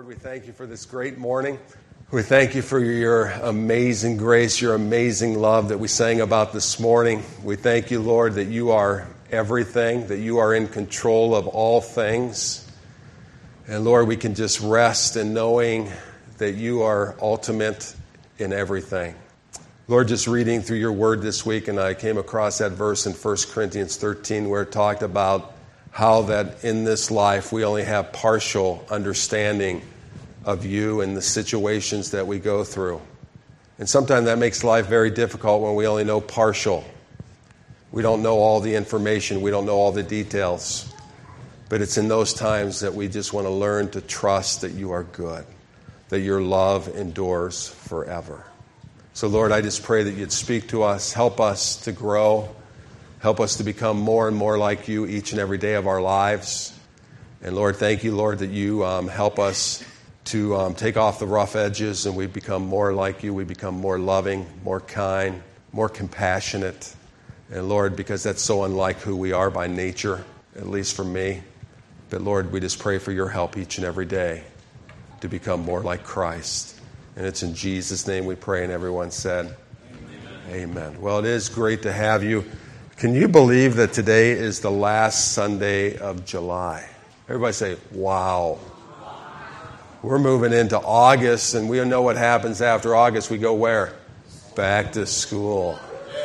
Lord, we thank you for this great morning. We thank you for your amazing grace, your amazing love that we sang about this morning. We thank you, Lord, that you are everything, that you are in control of all things. And Lord, we can just rest in knowing that you are ultimate in everything. Lord, just reading through your word this week, and I came across that verse in 1 Corinthians 13 where it talked about how that in this life we only have partial understanding of you and the situations that we go through. And sometimes that makes life very difficult when we only know partial. We don't know all the information. We don't know all the details. But it's in those times that we just want to learn to trust that you are good, that your love endures forever. So, Lord, I just pray that you'd speak to us, help us to grow, help us to become more and more like you each and every day of our lives. And, Lord, thank you, Lord, that you help us to take off the rough edges and we become more like you. We become more loving, more kind, more compassionate. And, Lord, because that's so unlike who we are by nature, at least for me. But, Lord, we just pray for your help each and every day to become more like Christ. And it's in Jesus' name we pray, and everyone said, Amen. Well, it is great to have you. Can you believe that today is the last Sunday of July? Everybody say, wow. We're moving into August, and we know what happens after August. We go where? Back to school.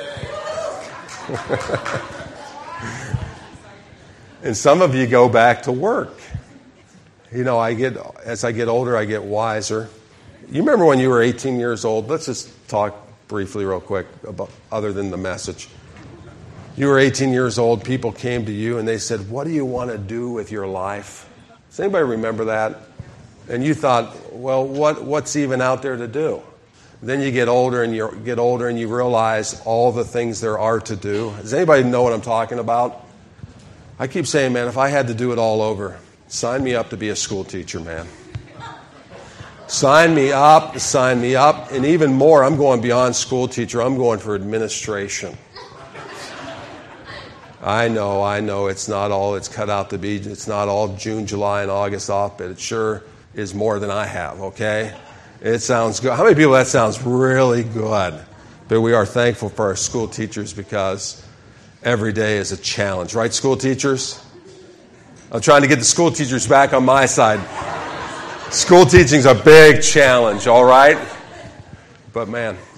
And some of you go back to work. You know, as I get older, I get wiser. You remember when you were 18 years old? Let's just talk briefly real quick about other than the message. You were 18 years old, people came to you and they said, what do you want to do with your life? Does anybody remember that? And you thought, well, what's even out there to do? Then you get older and you realize all the things there are to do. Does anybody know what I'm talking about? I keep saying, man, if I had to do it all over, sign me up to be a school teacher, man. Sign me up. And even more, I'm going beyond school teacher. I'm going for administration. I know, it's not all it's cut out to be. It's not all June, July, and August off, but it sure is more than I have, okay? It sounds good. How many people that sounds really good? But we are thankful for our school teachers because every day is a challenge. Right, school teachers? I'm trying to get the school teachers back on my side. School teaching's a big challenge, all right? But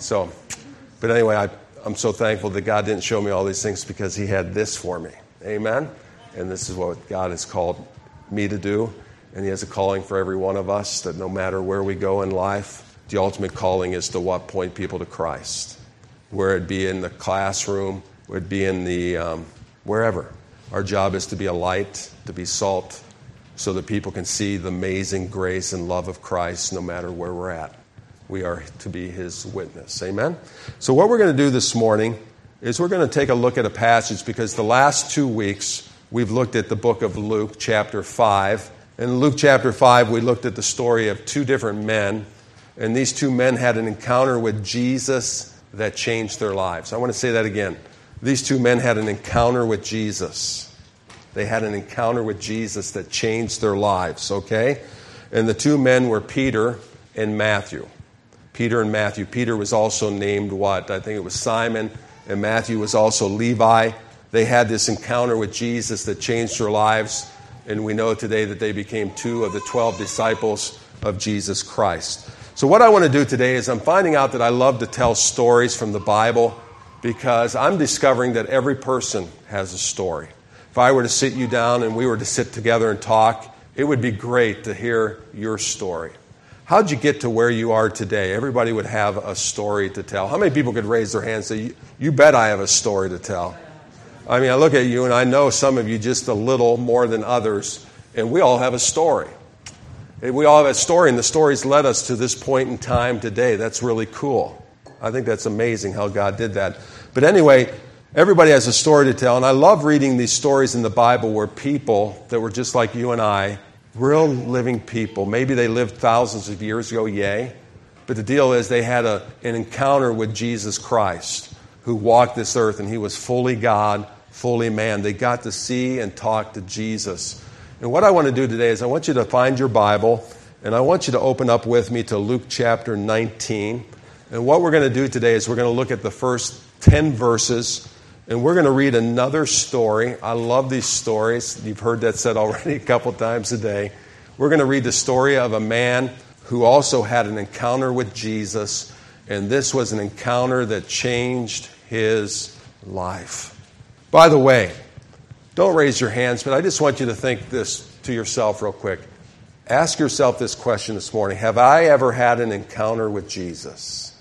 anyway, I'm so thankful that God didn't show me all these things because he had this for me. Amen? And this is what God has called me to do. And he has a calling for every one of us that no matter where we go in life, the ultimate calling is to what? Point people to Christ. Where it be in the classroom, where it be in the, wherever. Our job is to be a light, to be salt, so that people can see the amazing grace and love of Christ no matter where we're at. We are to be his witness. Amen? So what we're going to do this morning is we're going to take a look at a passage because the last 2 weeks we've looked at the book of Luke chapter 5. In Luke chapter 5 we looked at the story of two different men. And these two men had an encounter with Jesus that changed their lives. I want to say that again. These two men had an encounter with Jesus. They had an encounter with Jesus that changed their lives, okay? And the two men were Peter and Matthew. Peter and Matthew. Peter was also named what? I think it was Simon, and Matthew was also Levi. They had this encounter with Jesus that changed their lives, and we know today that they became 2 of the 12 disciples of Jesus Christ. So what I want to do today is I'm finding out that I love to tell stories from the Bible because I'm discovering that every person has a story. If I were to sit you down and we were to sit together and talk, it would be great to hear your story. How'd you get to where you are today? Everybody would have a story to tell. How many people could raise their hands and say, you bet I have a story to tell? I mean, I look at you and I know some of you just a little more than others, and we all have a story. We all have a story, and the stories led us to this point in time today. That's really cool. I think that's amazing how God did that. But anyway, everybody has a story to tell, and I love reading these stories in the Bible where people that were just like you and I, real living people, maybe they lived thousands of years ago, yay, but the deal is they had an encounter with Jesus Christ who walked this earth, and he was fully God, fully man. They got to see and talk to Jesus. And what I want to do today is I want you to find your Bible And I want you to open up with me to Luke chapter 19. And what we're going to do today is we're going to look at the first 10 verses, and we're going to read another story. I love these stories. You've heard that said already a couple times today. We're going to read the story of a man who also had an encounter with Jesus, and this was an encounter that changed his life. By the way, don't raise your hands, but I just want you to think this to yourself real quick. Ask yourself this question this morning. Have I ever had an encounter with Jesus?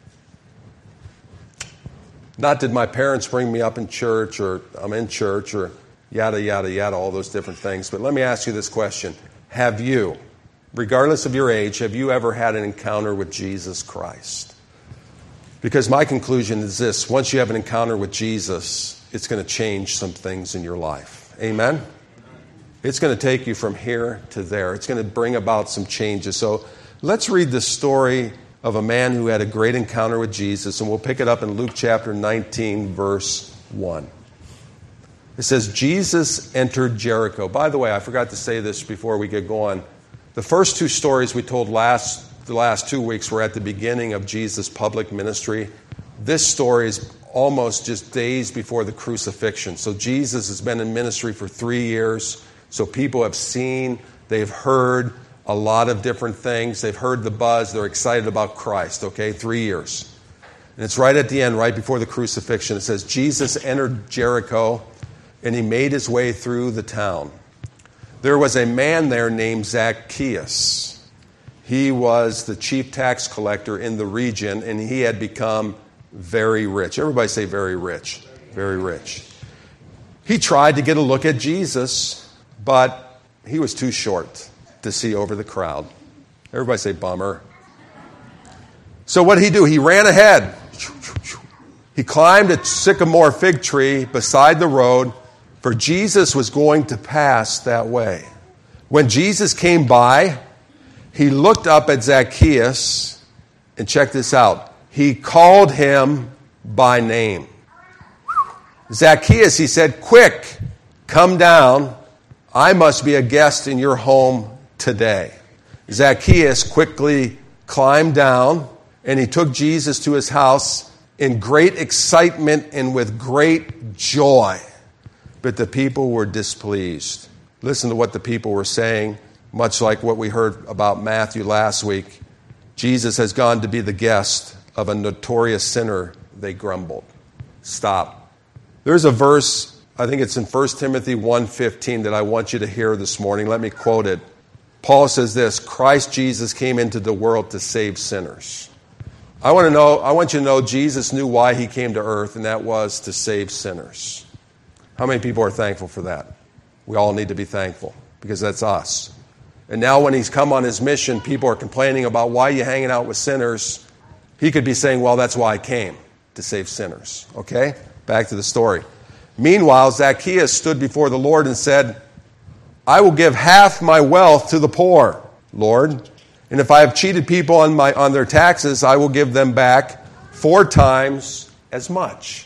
Not did my parents bring me up in church, or I'm in church, or yada, yada, yada, all those different things. But let me ask you this question. Have you, regardless of your age, have you ever had an encounter with Jesus Christ? Because my conclusion is this. Once you have an encounter with Jesus, it's going to change some things in your life. Amen? It's going to take you from here to there. It's going to bring about some changes. So let's read the story of a man who had a great encounter with Jesus, and we'll pick it up in Luke chapter 19, verse 1. It says, Jesus entered Jericho. By the way, I forgot to say this before we get going. The first two stories we told the last 2 weeks were at the beginning of Jesus' public ministry. This story is almost just days before the crucifixion. So Jesus has been in ministry for 3 years. So people have seen, they've heard a lot of different things. They've heard the buzz. They're excited about Christ, okay? 3 years. And it's right at the end, right before the crucifixion. It says, Jesus entered Jericho, and he made his way through the town. There was a man there named Zacchaeus. He was the chief tax collector in the region, and he had become very rich. Everybody say very rich. Very rich. He tried to get a look at Jesus, but he was too short to see over the crowd. Everybody say bummer. So what did he do? He ran ahead. He climbed a sycamore fig tree beside the road, for Jesus was going to pass that way. When Jesus came by, he looked up at Zacchaeus, and check this out. He called him by name. Zacchaeus, he said, quick, come down. I must be a guest in your home today. Zacchaeus quickly climbed down, and he took Jesus to his house in great excitement and with great joy. But the people were displeased. Listen to what the people were saying, much like what we heard about Matthew last week. Jesus has gone to be the guest of a notorious sinner, they grumbled. Stop. There's a verse, I think it's in 1 Timothy 1:15 that I want you to hear this morning. Let me quote it. Paul says this, Christ Jesus came into the world to save sinners. I want you to know Jesus knew why he came to earth, and that was to save sinners. How many people are thankful for that? We all need to be thankful, because that's us. And now when he's come on his mission, people are complaining about why you're hanging out with sinners. He could be saying, well, that's why I came, to save sinners. Okay? Back to the story. Meanwhile, Zacchaeus stood before the Lord and said, I will give half my wealth to the poor, Lord. And if I have cheated people on their taxes, I will give them back 4 times as much.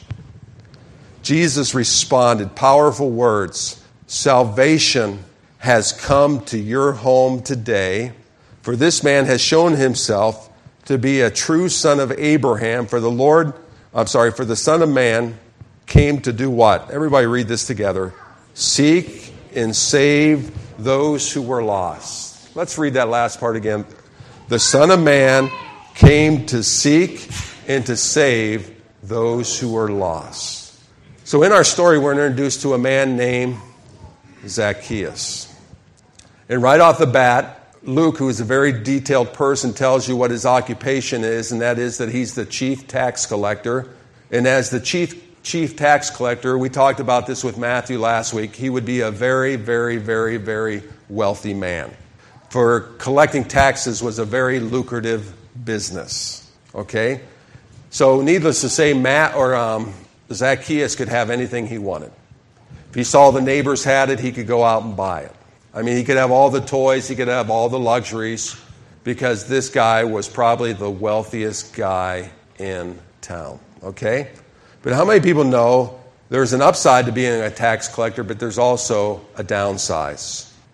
Jesus responded, powerful words, salvation has come to your home today, for this man has shown himself to be a true son of Abraham, for the Son of Man came to do what? Everybody read this together. Seek and save those who were lost. Let's read that last part again. The Son of Man came to seek and to save those who were lost. So in our story, we're introduced to a man named Zacchaeus. And right off the bat, Luke, who is a very detailed person, tells you what his occupation is, and that is that he's the chief tax collector. And as the chief tax collector, we talked about this with Matthew last week, he would be a very, very, very, very wealthy man. For collecting taxes was a very lucrative business. Okay? So needless to say, Zacchaeus could have anything he wanted. If he saw the neighbors had it, he could go out and buy it. I mean, he could have all the toys, he could have all the luxuries, because this guy was probably the wealthiest guy in town. Okay? But how many people know there's an upside to being a tax collector, but there's also a downside?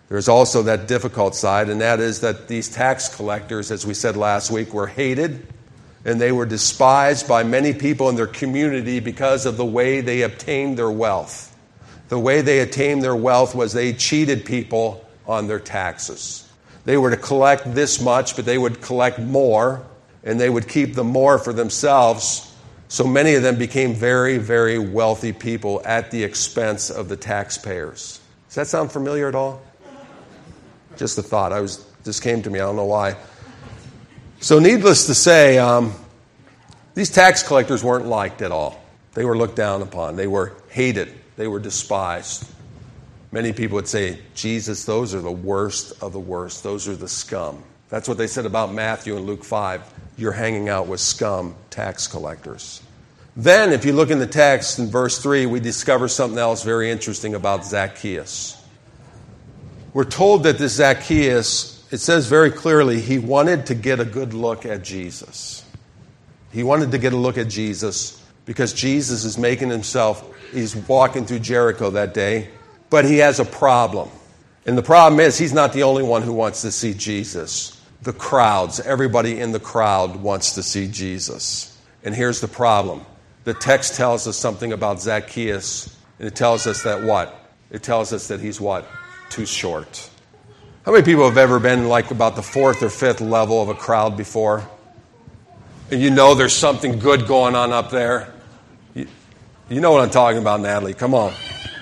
There's also that difficult side, and that is that these tax collectors, as we said last week, were hated, and they were despised by many people in their community because of the way they obtained their wealth. The way they attained their wealth was they cheated people on their taxes. They were to collect this much, but they would collect more, and they would keep the more for themselves. So many of them became very, very wealthy people at the expense of the taxpayers. Does that sound familiar at all? Just a thought. This came to me. I don't know why. So needless to say, these tax collectors weren't liked at all. They were looked down upon. They were hated. They were despised. Many people would say, Jesus, those are the worst of the worst. Those are the scum. That's what they said about Matthew in Luke 5. You're hanging out with scum, tax collectors. Then, if you look in the text in verse 3, we discover something else very interesting about Zacchaeus. We're told that this Zacchaeus, it says very clearly, he wanted to get a good look at Jesus. He wanted to get a look at Jesus because Jesus is making himself, he's walking through Jericho that day, but he has a problem. And the problem is he's not the only one who wants to see Jesus. The crowds, everybody in the crowd wants to see Jesus. And here's the problem. The text tells us something about Zacchaeus, and it tells us that what? It tells us that he's what? Too short. How many people have ever been like about the fourth or fifth level of a crowd before? And you know there's something good going on up there? You know what I'm talking about, Natalie. Come on.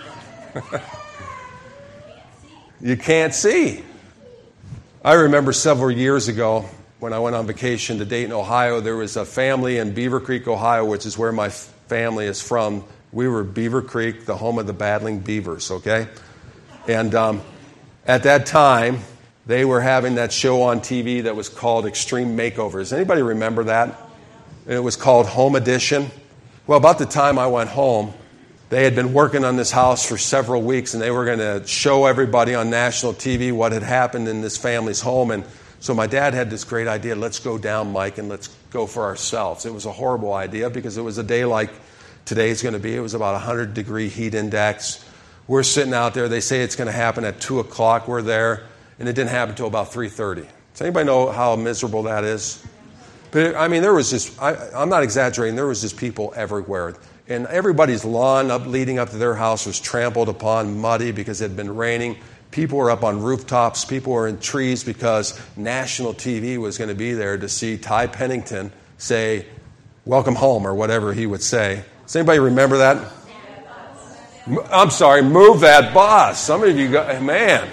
You can't see. I remember several years ago when I went on vacation to Dayton, Ohio, there was a family in Beaver Creek, Ohio, which is where my family is from. We were Beaver Creek, the home of the Battling Beavers, okay? And at that time, they were having that show on TV that was called Extreme Makeovers. Anybody remember that? And it was called Home Edition. Well, about the time I went home, they had been working on this house for several weeks, and they were going to show everybody on national TV what had happened in this family's home. And so my dad had this great idea, let's go down, Mike, and let's go for ourselves. It was a horrible idea because it was a day like today's going to be. It was about 100-degree heat index. We're sitting out there. They say it's going to happen at 2 o'clock. We're there, and it didn't happen until about 3:30. Does anybody know how miserable that is? But, I mean, there was just, I'm not exaggerating, there was just people everywhere. And everybody's lawn leading up to their house was trampled upon, muddy because it had been raining. People were up on rooftops. People were in trees because national TV was going to be there to see Ty Pennington say, welcome home, or whatever he would say. Does anybody remember that? I'm sorry, move that bus. Some of you go, man.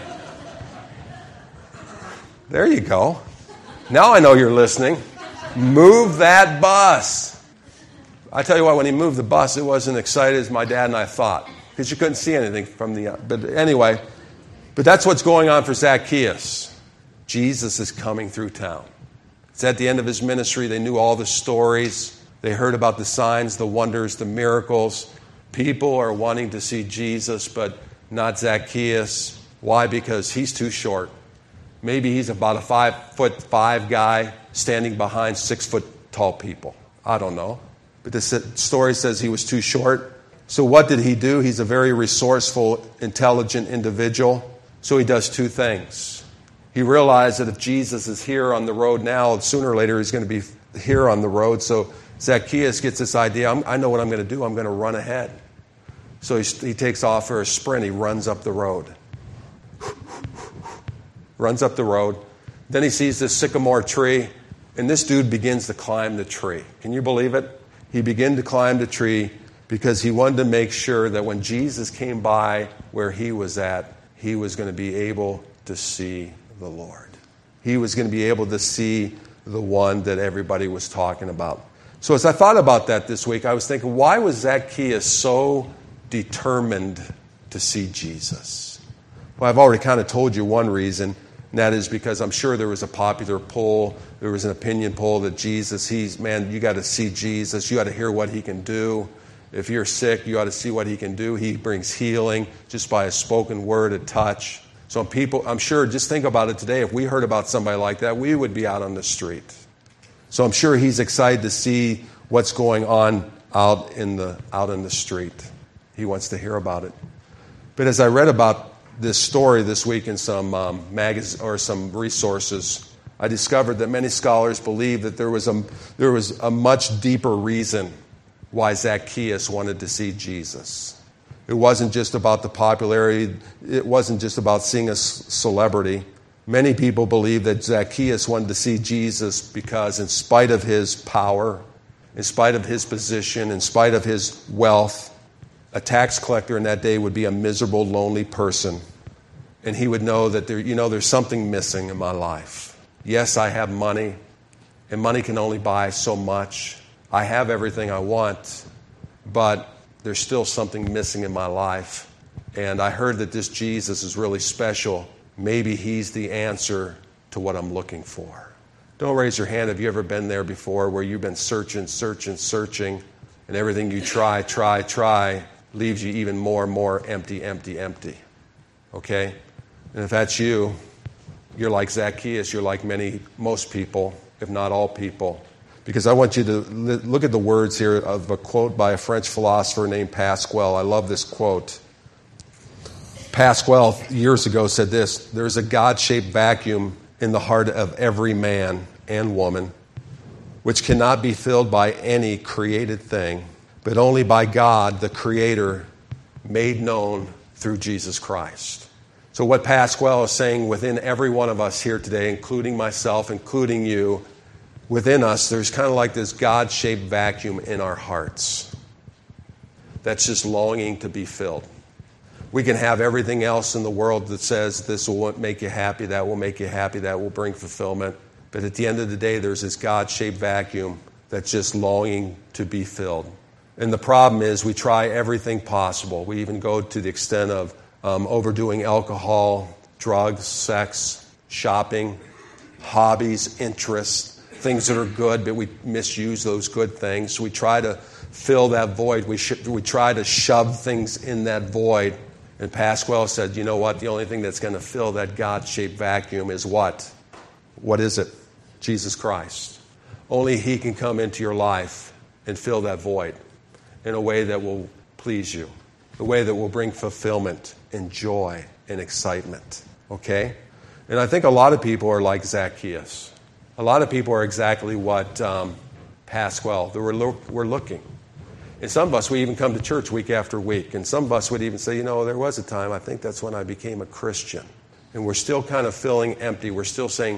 There you go. Now I know you're listening. Move that bus. I tell you what, when he moved the bus, it wasn't excited as my dad and I thought, because you couldn't see anything from the. But anyway, but that's what's going on for Zacchaeus. Jesus is coming through town. It's at the end of his ministry. They knew all the stories. They heard about the signs, the wonders, the miracles. People are wanting to see Jesus, but not Zacchaeus. Why? Because he's too short. Maybe he's about a 5'5" guy standing behind 6-foot tall people. I don't know. But the story says he was too short. So what did he do? He's a very resourceful, intelligent individual. So he does two things. He realized that if Jesus is here on the road now, sooner or later he's going to be here on the road. So Zacchaeus gets this idea, I know what I'm going to do. I'm going to run ahead. So he takes off for a sprint. He runs up the road. Runs up the road. Then he sees this sycamore tree, and this dude begins to climb the tree. Can you believe it? He began to climb the tree because he wanted to make sure that when Jesus came by where he was at, he was going to be able to see the Lord. He was going to be able to see the one that everybody was talking about. So as I thought about that this week, I was thinking, why was Zacchaeus so determined to see Jesus? Well, I've already kind of told you one reason, and that is because I'm sure there was a popular poll, there was an opinion poll that Jesus, you got to see Jesus, you got to hear what he can do. If you're sick, you ought to see what he can do. He brings healing just by a spoken word, a touch. So I'm sure, just think about it today, if we heard about somebody like that, we would be out on the street. So I'm sure he's excited to see what's going on out in the street. He wants to hear about it. But as I read about this story this week in some magazine or some resources, I discovered that many scholars believe that there was a much deeper reason why Zacchaeus wanted to see Jesus. It wasn't just about the popularity. It wasn't just about seeing a celebrity. Many people believe that Zacchaeus wanted to see Jesus because in spite of his power, in spite of his position, in spite of his wealth, a tax collector in that day would be a miserable, lonely person. And he would know that there's something missing in my life. Yes, I have money, and money can only buy so much. I have everything I want, but there's still something missing in my life. And I heard that this Jesus is really special. Maybe he's the answer to what I'm looking for. Don't raise your hand. Have you ever been there before where you've been searching, and everything you try leaves you even more and more empty? Okay? And if that's you, you're like Zacchaeus. You're like most people, if not all people. Because I want you to look at the words here of a quote by a French philosopher named Pascal. I love this quote. Pascal, years ago, said this: "There's a God-shaped vacuum in the heart of every man and woman, which cannot be filled by any created thing, but only by God, the Creator, made known through Jesus Christ." So what Pascal is saying, within every one of us here today, including myself, including you, within us, there's kind of like this God-shaped vacuum in our hearts that's just longing to be filled. We can have everything else in the world that says this will make you happy, that will make you happy, that will bring fulfillment. But at the end of the day, there's this God-shaped vacuum that's just longing to be filled. And the problem is we try everything possible. We even go to the extent of overdoing alcohol, drugs, sex, shopping, hobbies, interests, things that are good, but we misuse those good things. We try to fill that void. We try to shove things in that void. And Pascal said, you know what? The only thing that's going to fill that God-shaped vacuum is what? What is it? Jesus Christ. Only he can come into your life and fill that void in a way that will please you, a way that will bring fulfillment and joy and excitement. Okay? And I think a lot of people are like Zacchaeus. A lot of people are exactly what Pascal, we're looking. And some of us, we even come to church week after week. And some of us would even say, there was a time, I think that's when I became a Christian. And we're still kind of feeling empty. We're still saying,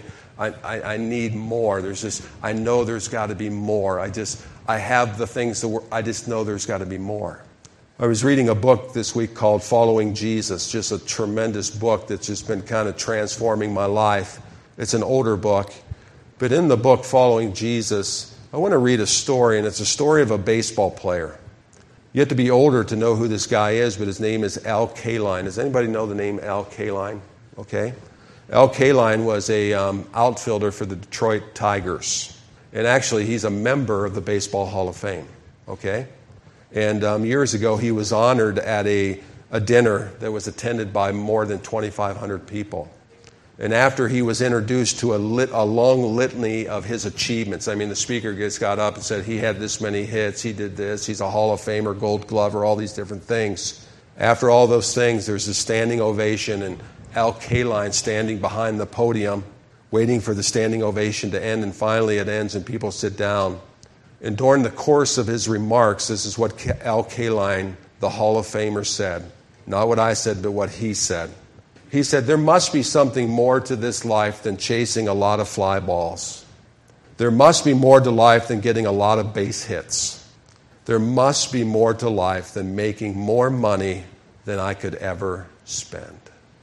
I need more. I know there's got to be more. I have the things I just know there's got to be more. I was reading a book this week called Following Jesus, just a tremendous book that's just been kind of transforming my life. It's an older book. But in the book, Following Jesus, I want to read a story, and it's a story of a baseball player. You have to be older to know who this guy is, but his name is Al Kaline. Does anybody know the name Al Kaline? Okay. Al Kaline was a outfielder for the Detroit Tigers. And actually, he's a member of the Baseball Hall of Fame. Okay. And years ago, he was honored at a dinner that was attended by more than 2,500 people. And after he was introduced to a long litany of his achievements, I mean, the speaker got up and said he had this many hits, he did this, he's a Hall of Famer, Gold Glover, all these different things. After all those things, there's a standing ovation, and Al Kaline standing behind the podium, waiting for the standing ovation to end, and finally it ends and people sit down. And during the course of his remarks, this is what Al Kaline, the Hall of Famer, said. Not what I said, but what he said. He said, there must be something more to this life than chasing a lot of fly balls. There must be more to life than getting a lot of base hits. There must be more to life than making more money than I could ever spend.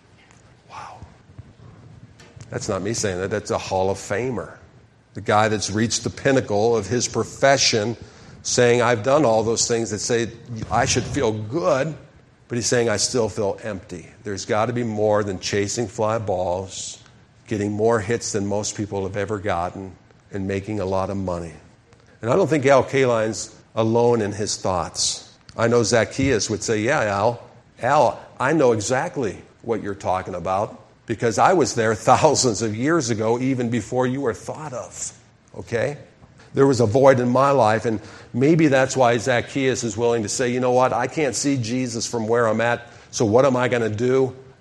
Wow. That's not me saying that. That's a Hall of Famer. The guy that's reached the pinnacle of his profession, saying, I've done all those things that say I should feel good. But he's saying, I still feel empty. There's got to be more than chasing fly balls, getting more hits than most people have ever gotten, and making a lot of money. And I don't think Al Kaline's alone in his thoughts. I know Zacchaeus would say, yeah, Al, I know exactly what you're talking about because I was there thousands of years ago, even before you were thought of. Okay? There was a void in my life, and maybe that's why Zacchaeus is willing to say, you know what, I can't see Jesus from where I'm at, so what am I going to do?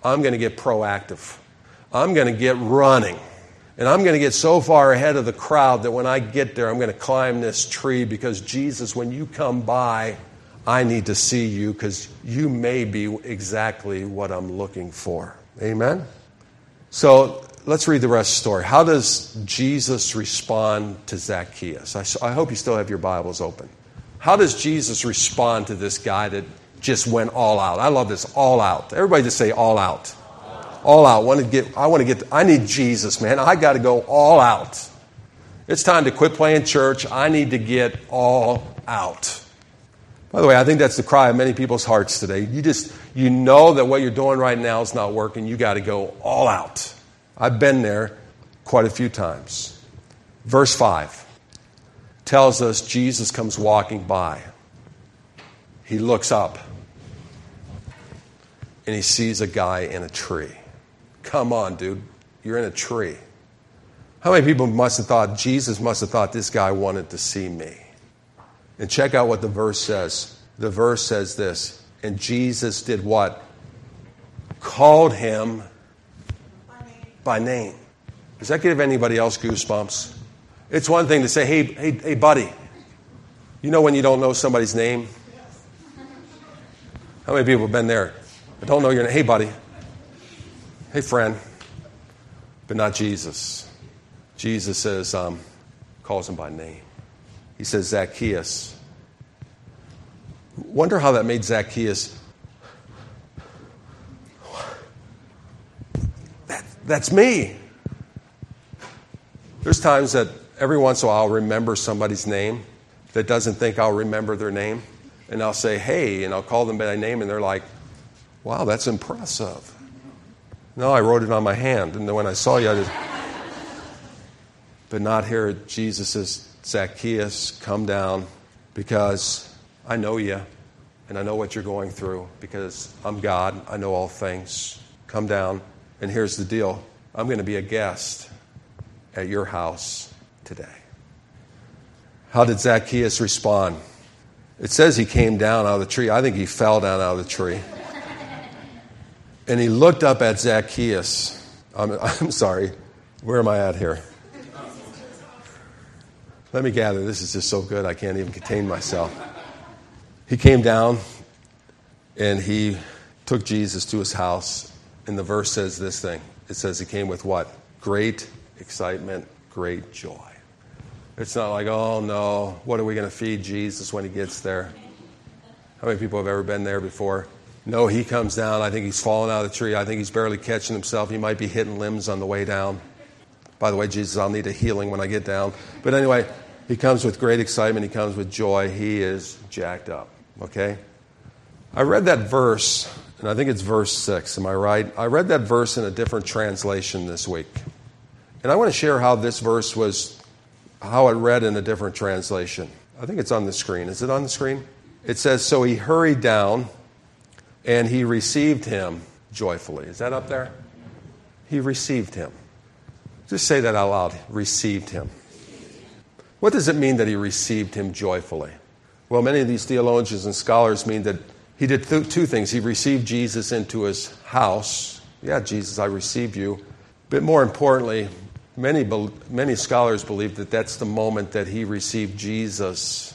I'm going to get proactive. I'm going to get running. And I'm going to get so far ahead of the crowd that when I get there, I'm going to climb this tree because, Jesus, when you come by, I need to see you because you may be exactly what I'm looking for. Amen? So let's read the rest of the story. How does Jesus respond to Zacchaeus? I hope you still have your Bibles open. How does Jesus respond to this guy that just went all out? I love this, all out. Everybody just say all out. All out. I need Jesus, man. I got to go all out. It's time to quit playing church. I need to get all out. By the way, I think that's the cry of many people's hearts today. You know that what you're doing right now is not working. You got to go all out. I've been there quite a few times. Verse 5 tells us Jesus comes walking by. He looks up and he sees a guy in a tree. Come on, dude. You're in a tree. How many people Jesus must have thought this guy wanted to see me? And check out what the verse says. The verse says this. And Jesus did what? Called him by name. Does that give anybody else goosebumps? It's one thing to say, hey, buddy. You know when you don't know somebody's name? How many people have been there? I don't know your name. Hey, buddy. Hey, friend. But not Jesus. Jesus says, calls him by name. He says, Zacchaeus. Wonder how that made Zacchaeus. That's me. There's times that every once in a while I'll remember somebody's name that doesn't think I'll remember their name. And I'll say, hey, and I'll call them by name, and they're like, wow, that's impressive. No, I wrote it on my hand, and then when I saw you, I just... But not here. Jesus says, Zacchaeus, come down, because I know you, and I know what you're going through, because I'm God. I know all things. Come down, and here's the deal. I'm going to be a guest at your house today. How did Zacchaeus respond? It says he came down out of the tree. I think he fell down out of the tree. And he looked up at Zacchaeus. I'm sorry. Where am I at here? Let me gather. This is just so good I can't even contain myself. He came down and he took Jesus to his house. And the verse says this thing. It says he came with what? Great excitement, great joy. It's not like, oh no, what are we going to feed Jesus when he gets there? How many people have ever been there before? No, he comes down. I think he's fallen out of the tree. I think he's barely catching himself. He might be hitting limbs on the way down. By the way, Jesus, I'll need a healing when I get down. But anyway, he comes with great excitement. He comes with joy. He is jacked up. Okay? I read that verse, and I think it's verse 6. Am I right? I read that verse in a different translation this week. And I want to share how this verse was, how it read in a different translation. I think it's on the screen. Is it on the screen? It says, so he hurried down, and he received him joyfully. Is that up there? He received him. Just say that out loud. Received him. What does it mean that he received him joyfully? Well, many of these theologians and scholars mean that he did two things. He received Jesus into his house. Yeah, Jesus, I received you. But more importantly, many scholars believe that that's the moment that he received Jesus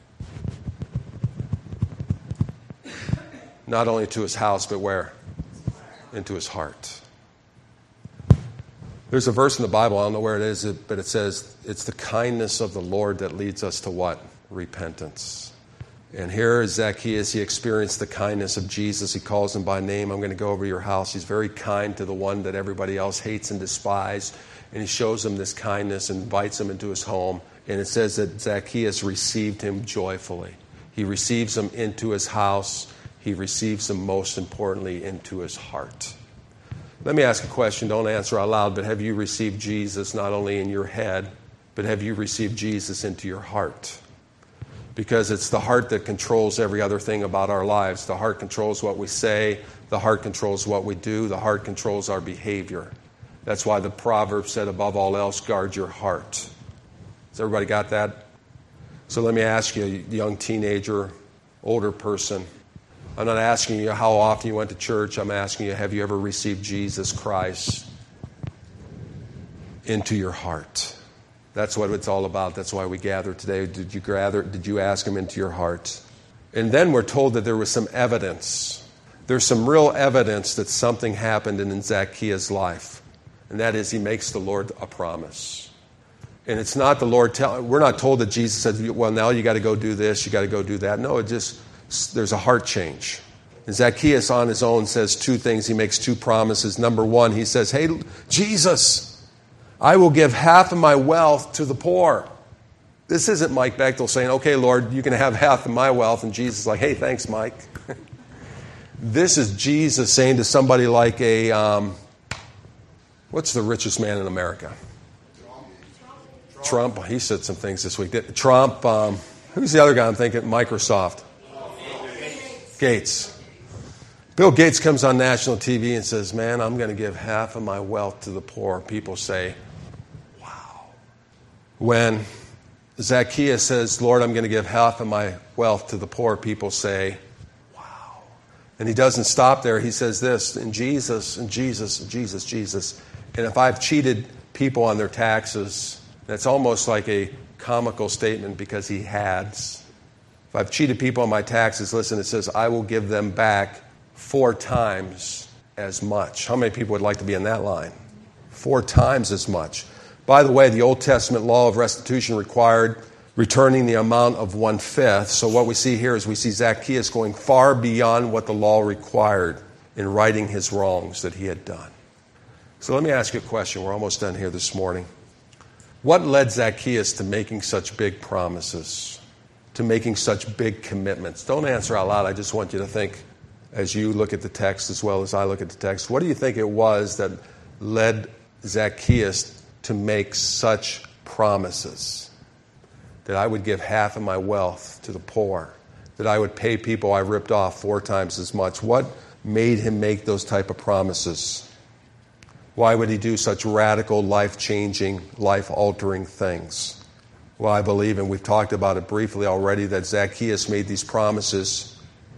not only to his house, but where? Into his heart. There's a verse in the Bible, I don't know where it is, but it says, it's the kindness of the Lord that leads us to what? Repentance. And here is Zacchaeus. He experienced the kindness of Jesus. He calls him by name. I'm going to go over to your house. He's very kind to the one that everybody else hates and despises. And he shows him this kindness and invites him into his home. And it says that Zacchaeus received him joyfully. He receives him into his house. He receives him, most importantly, into his heart. Let me ask a question. Don't answer out loud, but have you received Jesus not only in your head, but have you received Jesus into your heart? Because it's the heart that controls every other thing about our lives. The heart controls what we say. The heart controls what we do. The heart controls our behavior. That's why the proverb said, above all else, guard your heart. Has everybody got that? So let me ask you, young teenager, older person, I'm not asking you how often you went to church. I'm asking you, have you ever received Jesus Christ into your heart? That's what it's all about. That's why we gather today. Did you ask him into your heart? And then we're told that there was some evidence. There's some real evidence that something happened in Zacchaeus' life. And that is he makes the Lord a promise. And it's not the Lord we're not told that Jesus said, well, now you got to go do this, you got to go do that. No, there's a heart change. And Zacchaeus on his own says two things. He makes two promises. Number one, he says, hey, Jesus, I will give half of my wealth to the poor. This isn't Mike Bechtel saying, okay, Lord, you can have half of my wealth. And Jesus is like, hey, thanks, Mike. This is Jesus saying to somebody like what's the richest man in America? Trump. He said some things this week. Trump. Who's the other guy I'm thinking? Microsoft. Gates. Bill Gates comes on national TV and says, man, I'm going to give half of my wealth to the poor. People say, wow. When Zacchaeus says, Lord, I'm going to give half of my wealth to the poor, people say, wow. And he doesn't stop there. He says this, and Jesus, and Jesus, and Jesus, Jesus. And if I've cheated people on their taxes, that's almost like a comical statement because he has. If I've cheated people on my taxes, listen, it says, I will give them back 4 times as much. How many people would like to be in that line? 4 times as much. By the way, the Old Testament law of restitution required returning the amount of 1/5. So what we see here is we see Zacchaeus going far beyond what the law required in righting his wrongs that he had done. So let me ask you a question. We're almost done here this morning. What led Zacchaeus to making such big promises, to making such big commitments? Don't answer out loud. I just want you to think as you look at the text as well as I look at the text. What do you think it was that led Zacchaeus to make such promises? That I would give half of my wealth to the poor, that I would pay people I ripped off 4 times as much. What made him make those type of promises? Why would he do such radical, life-changing, life-altering things? Well, I believe, and we've talked about it briefly already, that Zacchaeus made these promises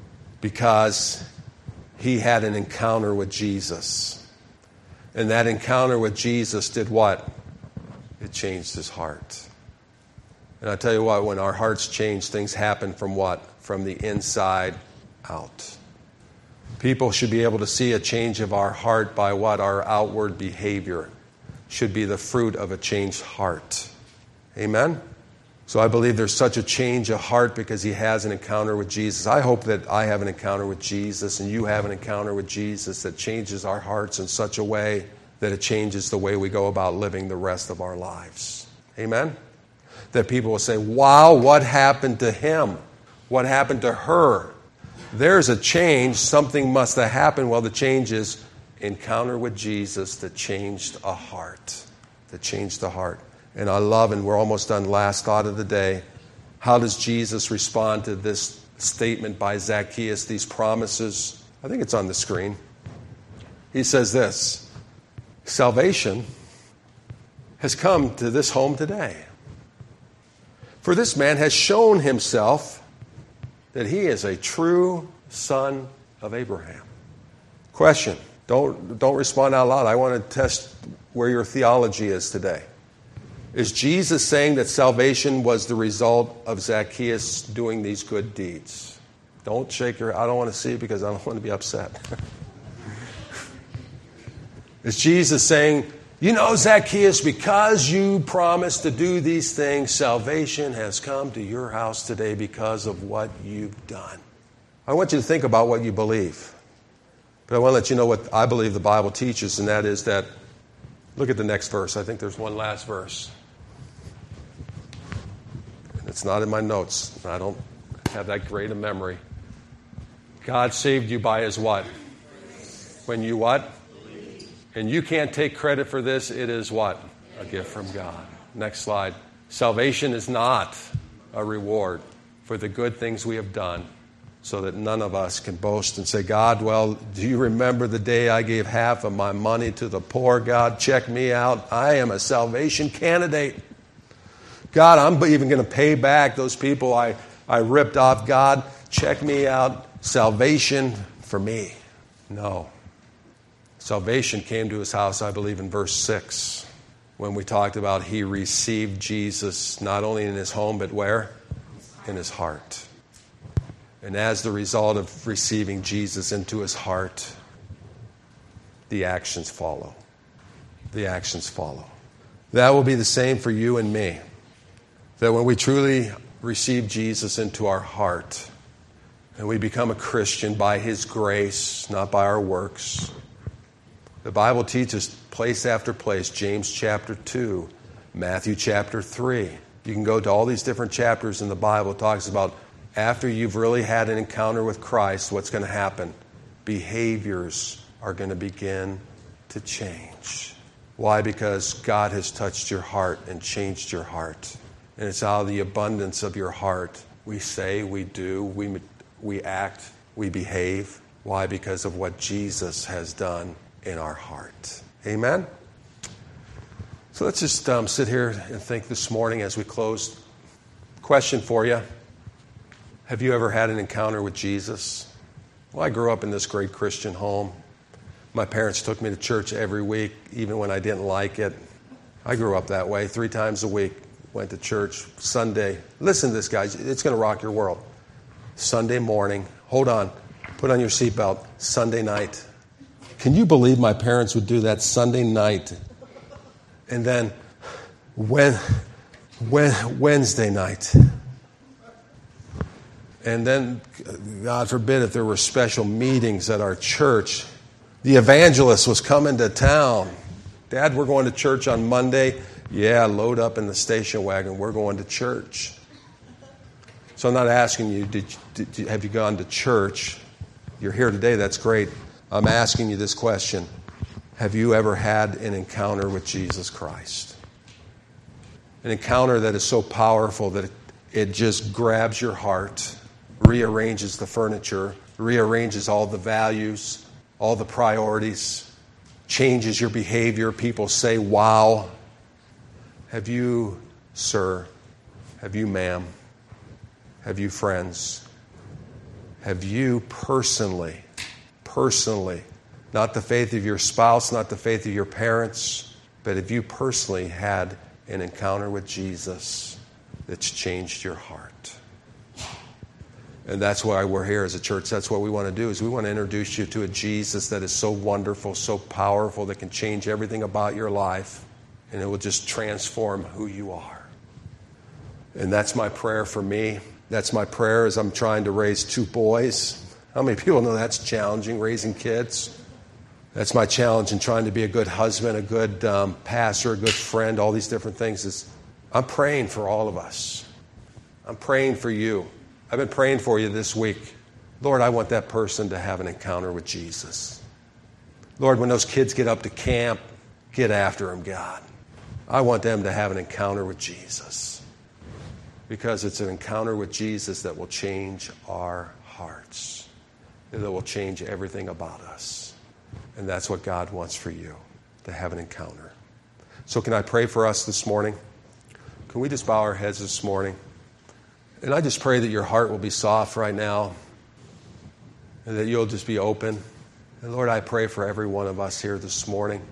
because he had an encounter with Jesus. And that encounter with Jesus did what? It changed his heart. And I tell you what, when our hearts change, things happen from what? From the inside out. People should be able to see a change of our heart by what? Our outward behavior should be the fruit of a changed heart. Amen? So I believe there's such a change of heart because he has an encounter with Jesus. I hope that I have an encounter with Jesus and you have an encounter with Jesus that changes our hearts in such a way that it changes the way we go about living the rest of our lives. Amen? That people will say, wow, what happened to him? What happened to her? There's a change. Something must have happened. Well, the change is encounter with Jesus that changed a heart. That changed the heart. And I love, and we're almost done, last thought of the day. How does Jesus respond to this statement by Zacchaeus, these promises? I think it's on the screen. He says this, salvation has come to this home today. For this man has shown himself that he is a true son of Abraham. Question. Don't respond out loud. I want to test where your theology is today. Is Jesus saying that salvation was the result of Zacchaeus doing these good deeds? Don't shake your... I don't want to see it because I don't want to be upset. Is Jesus saying, you know, Zacchaeus, because you promised to do these things, salvation has come to your house today because of what you've done? I want you to think about what you believe. But I want to let you know what I believe the Bible teaches, and that is that, look at the next verse. I think there's one last verse. And it's not in my notes. I don't have that great a memory. God saved you by his what? When you what? And you can't take credit for this. It is what? A gift from God. Next slide. Salvation is not a reward for the good things we have done, so that none of us can boast and say, God, well, do you remember the day I gave half of my money to the poor? God, check me out. I am a salvation candidate. God, I'm even going to pay back those people I ripped off. God, check me out. salvation for me. No. Salvation came to his house, I believe, in verse 6, when we talked about he received Jesus not only in his home, but where? In his heart. And as the result of receiving Jesus into his heart, the actions follow. The actions follow. That will be the same for you and me. That when we truly receive Jesus into our heart, and we become a Christian by his grace, not by our works. The Bible teaches place after place, James chapter 2, Matthew chapter 3. You can go to all these different chapters in the Bible. It talks about after you've really had an encounter with Christ, what's going to happen? Behaviors are going to begin to change. Why? Because God has touched your heart and changed your heart. And it's out of the abundance of your heart. We say, we do, we act, we behave. Why? Because of what Jesus has done in our heart. Amen? So let's just sit here and think this morning as we close. Question for you. Have you ever had an encounter with Jesus? Well, I grew up in this great Christian home. My parents took me to church every week, even when I didn't like it. I grew up that way, 3 times a week. Went to church Sunday. Listen to this, guys. It's going to rock your world. Sunday morning. Hold on. Put on your seatbelt. Sunday night. Can you believe my parents would do that Sunday night? And then Wednesday night. And then, God forbid, if there were special meetings at our church, the evangelist was coming to town. Dad, we're going to church on Monday. Yeah, load up in the station wagon. We're going to church. So I'm not asking you, have you gone to church? You're here today, that's great. I'm asking you this question. Have you ever had an encounter with Jesus Christ? An encounter that is so powerful that it just grabs your heart, rearranges the furniture, rearranges all the values, all the priorities, changes your behavior. People say, wow. Have you, sir? Have you, ma'am? Have you, friends? Have you personally, not the faith of your spouse, not the faith of your parents, but have you personally had an encounter with Jesus that's changed your heart? And that's why we're here as a church. That's what we want to do, is we want to introduce you to a Jesus that is so wonderful, so powerful, that can change everything about your life, and it will just transform who you are. And that's my prayer for me. That's my prayer as I'm trying to raise 2 boys. How many people know that's challenging, raising kids? That's my challenge in trying to be a good husband, a good pastor, a good friend, all these different things. I'm praying for all of us. I'm praying for you. I've been praying for you this week. Lord, I want that person to have an encounter with Jesus. Lord, when those kids get up to camp, get after them, God. I want them to have an encounter with Jesus. Because it's an encounter with Jesus that will change our hearts. And that will change everything about us. And that's what God wants for you, to have an encounter. So can I pray for us this morning? Can we just bow our heads this morning? And I just pray that your heart will be soft right now. And that you'll just be open. And Lord, I pray for every one of us here this morning.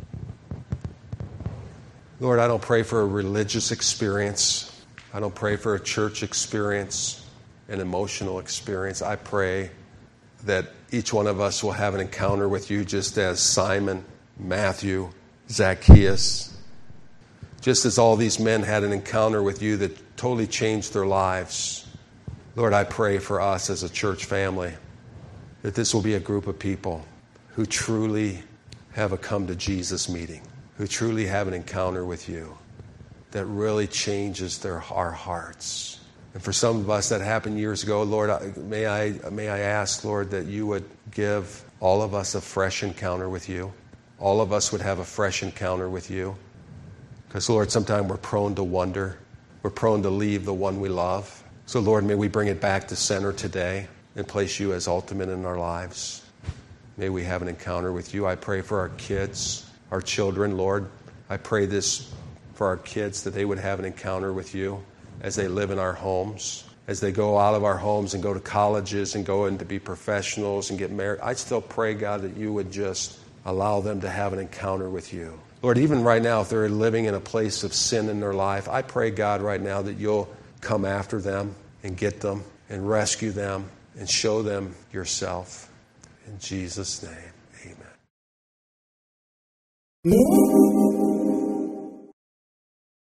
Lord, I don't pray for a religious experience. I don't pray for a church experience, an emotional experience. I pray that each one of us will have an encounter with you, just as Simon, Matthew, Zacchaeus, just as all these men had an encounter with you that totally changed their lives. Lord, I pray for us as a church family that this will be a group of people who truly have a come to Jesus meeting, who truly have an encounter with you that really changes our hearts. And for some of us that happened years ago, Lord, may I ask, Lord, that you would give all of us a fresh encounter with you. All of us would have a fresh encounter with you. Because, Lord, sometimes we're prone to wonder. We're prone to leave the one we love. So, Lord, may we bring it back to center today and place you as ultimate in our lives. May we have an encounter with you. I pray for our kids, our children, Lord. I pray this for our kids, that they would have an encounter with you as they live in our homes. as they go out of our homes and go to colleges and go in to be professionals and get married. I still pray, God, that you would just allow them to have an encounter with you. Lord, even right now, if they're living in a place of sin in their life, I pray, God, right now that you'll come after them and get them and rescue them and show them yourself. In Jesus' name, amen.